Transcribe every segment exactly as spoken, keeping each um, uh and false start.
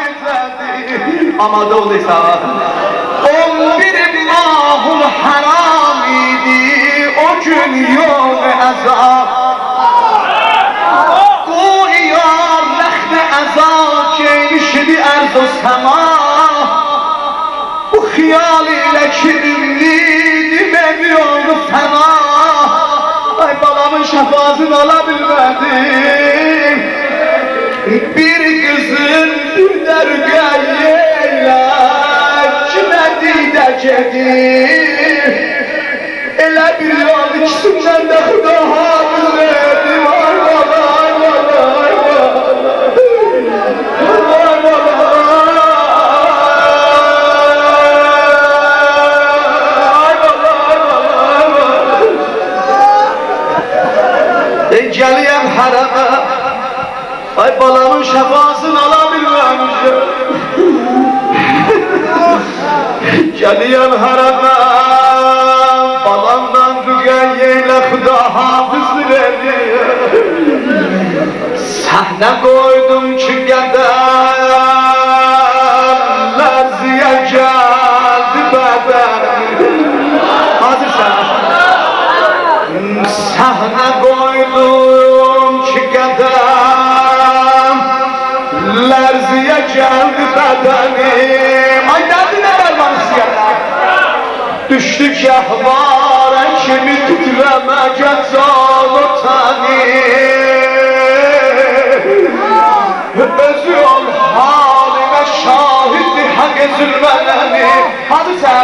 güzeldi. Ama doğduysa on bir mahul haram idi, o gün yok azap. Qoyar lext azap geymişdi arz o sema. Bu xiyal ile kirimliydim evi oldu fena. Ay balamın şefasını alabilmedim. Bir kızın bir dergâyeyle kime dideceğim. Elə bir yol ikisinden de Xuda hafız verdim. Ay bala, ay bala, ay bala. Ay bala. Ay bala, ay bala, ay bala. E geliyem harama. Ay balamın şefasını alabilmemişim. Geliyem harama. Balamdan dügeyeyle Xuda hafız verdi. Sahne koydum ki gederler ziya geldi beden. Hazırsan. Sahne koydum ki gederler ziya geldi bedenim. Ay derdi ne var bana siyah? Düştük ehvara kimi titremek zalı tani. Özü ol haline şahidi hak zulmeneni. Hadi sen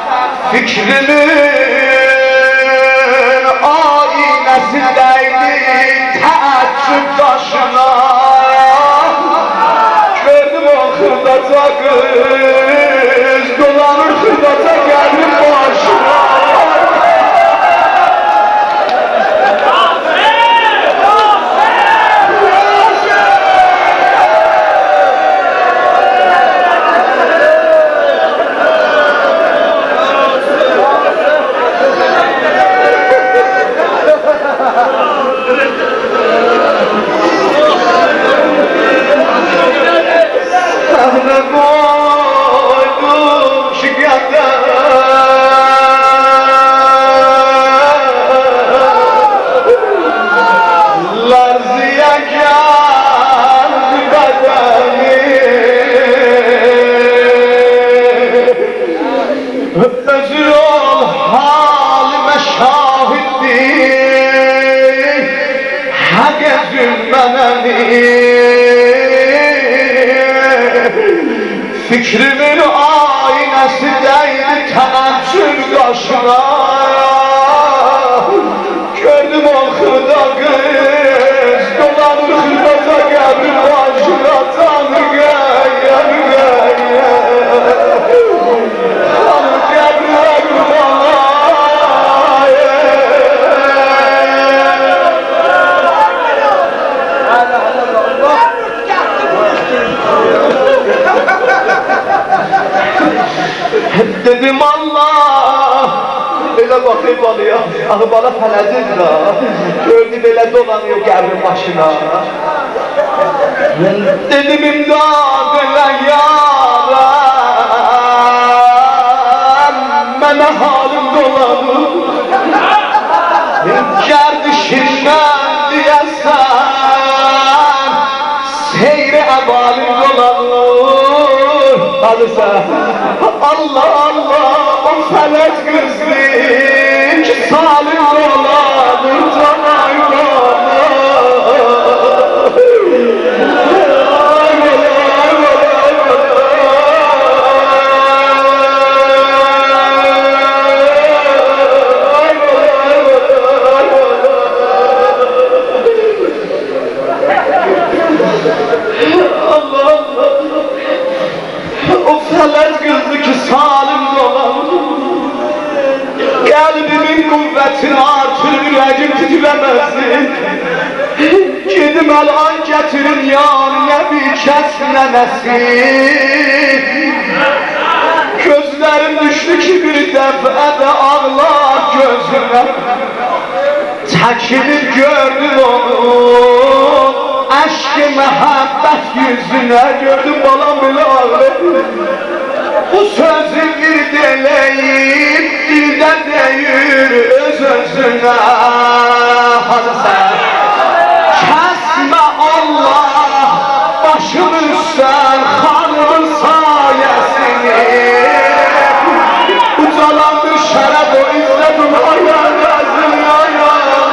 fikrimin aynesindeydi teessüp taşına. Gördüm o hırdaca kız dolanır hırdaca geldim başına. Fikrimin aynası değdi tenezzül kaşına. Gördüm o hırda kız dolanır hırdaza geldi başına. Tanrı gel gel gel Tanrı gel gel bana. Dedim Allah, elə bakayım balıya, ahı bala fələcir da, gördü belə dolanıyor gəbrin başına. Dedim imdad elə yaram, mənə halim dolanır. Gərdişindən deyəsən, seyri əbalim dolanır. Hazırsan. Allah Allah o felek kızdı ki salim olanır canay Allah Allah o felek kızdı ki salim dolanır. Kalbimin kuvvetini artır, yüreğim titremesin. Gidim el-an getirin yanına bir kesmemesin. Gözlerim düştü ki bir defede ağlar gözüme. Çekilip gördüm onu, aşk mehabbet yüzüne gördüm balam bile ağrı. Bu sözü bir deleyip dilde deyir öz özüne. Hadi sen kesme Allah başımızdan hanımın sayesini. Ucalandır şeref o izledim hayal yazın ya.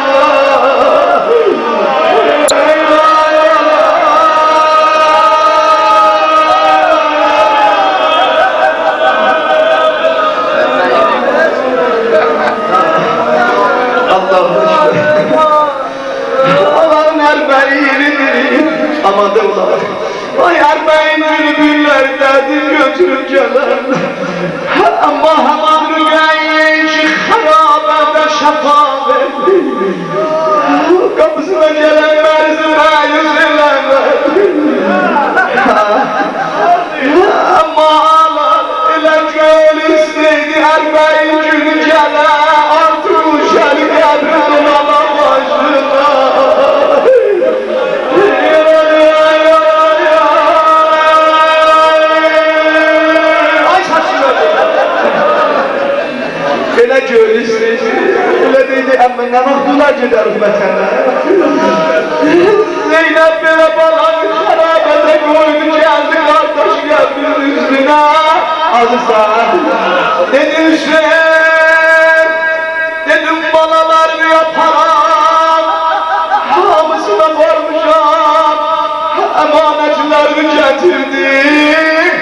Allah'ın erbeğini amadırlar. Ay erbeğin bülbüllerdedir götürüp gelen. Ama hemen rüyayı ki harabede şefa verdi. Kapısına gelen merzime yüzülemez. Ama ağlar ile göl istedi erbeğin günü gelen. Artık uşarı gebrin olan başına. Elə görürsünüz, elə deydi, əmmə nə vaxtlar gedərik vətənə? Zeynəb belə balanı xərabədə qoydu, gəldi qardaş qəbrin üstünə. Azizən, dedi Hüseyin, dedim balalarını yaparam, hamısına varmışam, əmanətlərini gətirdim.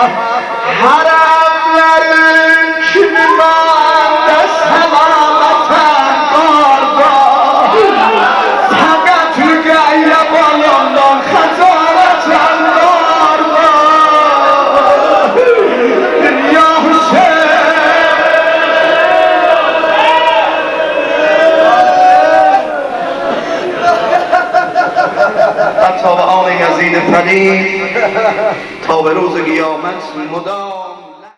Hərəmlərin kimi məndə səlamətən qarda, fəqət rüqəyyə balamdan xəcarətən qarda. Ya Hüseyin, تا به آن یزید پلید تا به روز قیامت مدام